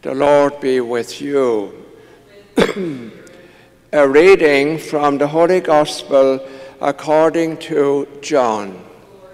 The Lord be with you. A reading from the Holy Gospel according to John.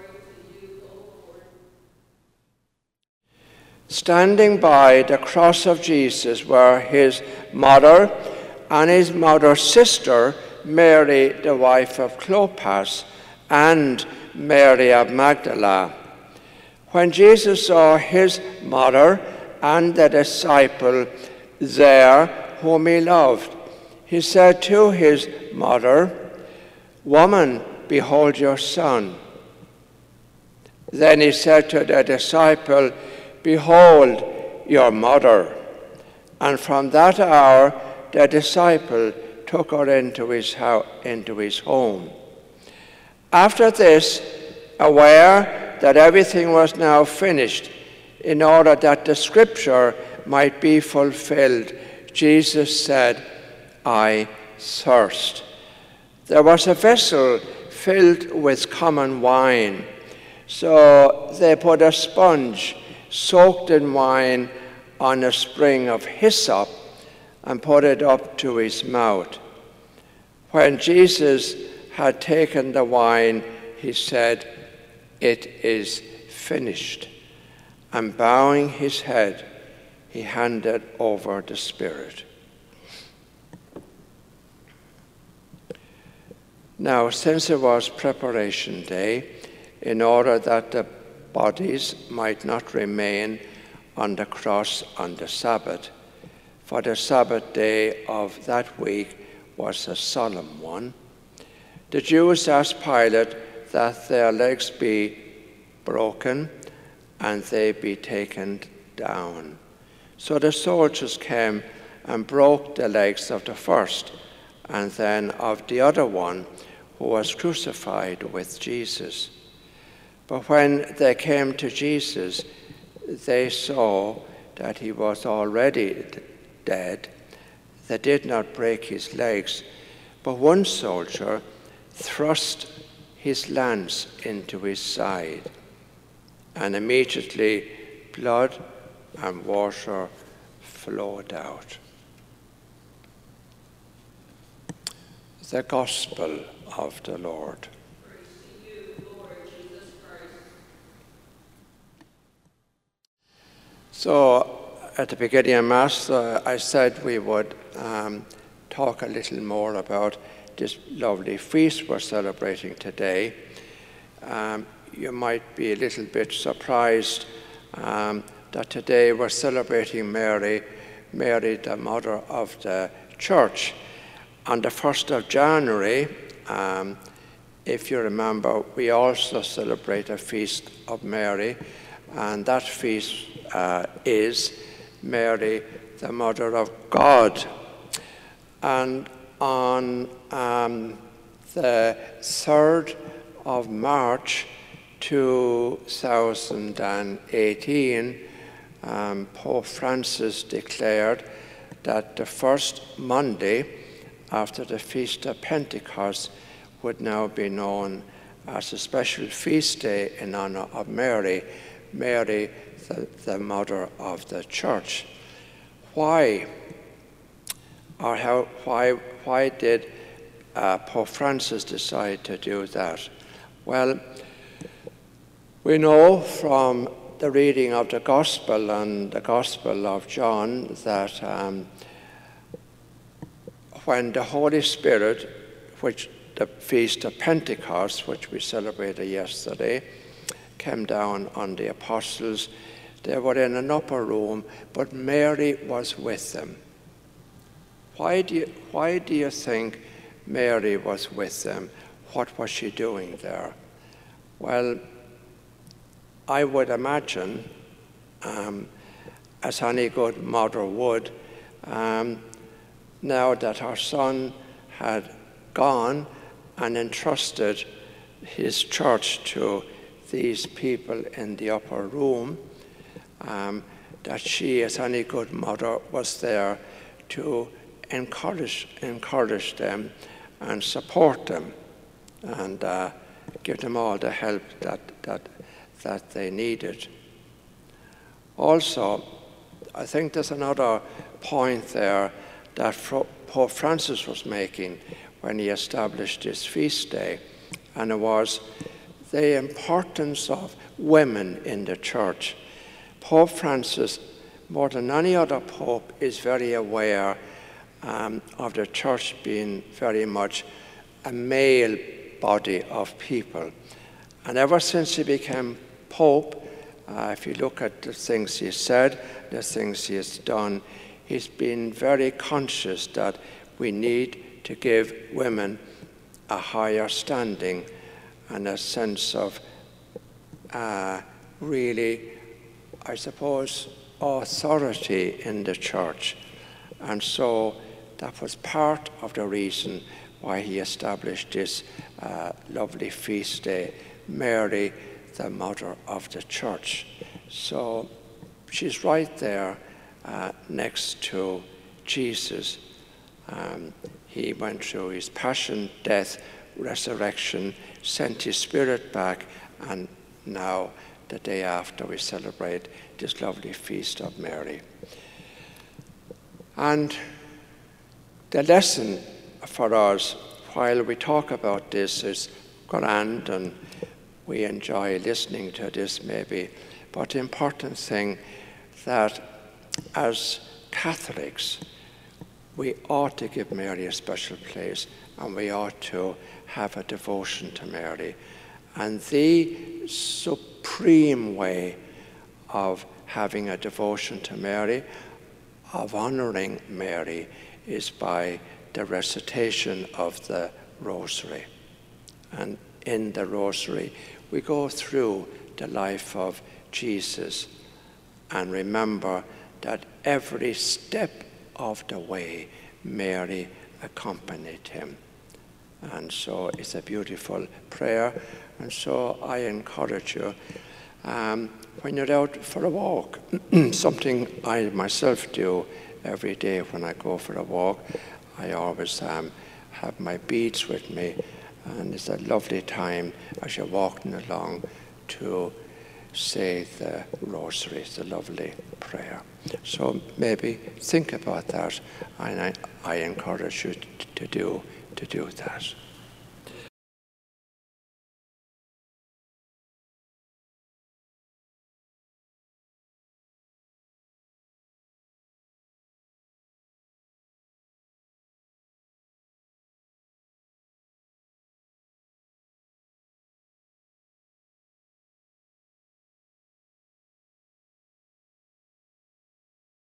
Standing by the cross of Jesus were his mother and his mother's sister, Mary, the wife of Clopas, and Mary of Magdala. When Jesus saw his mother and the disciple there whom he loved, he said to his mother, "Woman, behold your son." Then he said to the disciple, "Behold your mother." And from that hour the disciple took her into his home. After this, aware that everything was now finished, in order that the scripture might be fulfilled, Jesus said, "I thirst." There was a vessel filled with common wine. So they put a sponge soaked in wine on a spring of hyssop and put it up to his mouth. When Jesus had taken the wine, he said, "It is finished." And bowing his head, he handed over the Spirit. Now, since it was preparation day, in order that the bodies might not remain on the cross on the Sabbath, for the Sabbath day of that week was a solemn one, the Jews asked Pilate that their legs be broken and they be taken down. So the soldiers came and broke the legs of the first and then of the other one who was crucified with Jesus. But when they came to Jesus, they saw that he was already dead. They did not break his legs, but one soldier thrust his lance into his side, and immediately blood and water flowed out. The Gospel of the Lord. Praise to you, Lord Jesus Christ. So, at the beginning of Mass, I said we would talk a little more about this lovely feast we're celebrating today. You might be a little bit surprised that today we're celebrating Mary, the Mother of the Church. On the 1st of January, if you remember, we also celebrate a feast of Mary, and that feast is Mary, the Mother of God. And on the 3rd of March 2018, Pope Francis declared that the first Monday after the Feast of Pentecost would now be known as a special feast day in honor of Mary, the Mother of the Church. Why? Or why did Pope Francis decide to do that? Well, we know from the reading of the Gospel and the Gospel of John that when the Holy Spirit, which the Feast of Pentecost, which we celebrated yesterday, came down on the apostles, they were in an upper room, but Mary was with them. Why do you think Mary was with them? What was she doing there? Well, I would imagine, as any good mother would, now that her son had gone and entrusted his church to these people in the upper room, that she, as any good mother, was there to encourage them and support them and give them all the help that they needed. Also, I think there's another point there that Pope Francis was making when he established this feast day, and it was the importance of women in the church. Pope Francis, more than any other pope, is very aware of the church being very much a male body of people. And ever since he became pope, if you look at the things he said, the things he has done, he's been very conscious that we need to give women a higher standing and a sense of really, I suppose, authority in the church. And so that was part of the reason why he established this lovely feast day, Mary, the Mother of the Church. So she's right there next to Jesus. He went through his passion, death, resurrection, sent his Spirit back, and now the day after we celebrate this lovely feast of Mary. And the lesson for us, while we talk about this, is grand and we enjoy listening to this maybe, but the important thing that as Catholics, we ought to give Mary a special place, and we ought to have a devotion to Mary. And the supreme way of having a devotion to Mary, of honoring Mary, is by the recitation of the Rosary. And in the Rosary, we go through the life of Jesus and remember that every step of the way, Mary accompanied him. And so it's a beautiful prayer. And so I encourage you, when you're out for a walk, something I myself do every day when I go for a walk, I always have my beads with me, and it's a lovely time as you're walking along to say the Rosary. It's a lovely prayer. So maybe think about that, and I encourage you to do that.